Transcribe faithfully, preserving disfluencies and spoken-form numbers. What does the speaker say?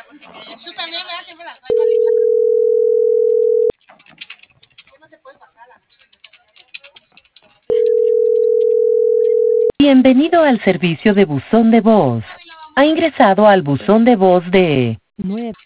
Tú también me das siempre la traigo. No se puede pasar la... Bienvenido al servicio de buzón de voz. Ha ingresado al buzón de voz de nueve.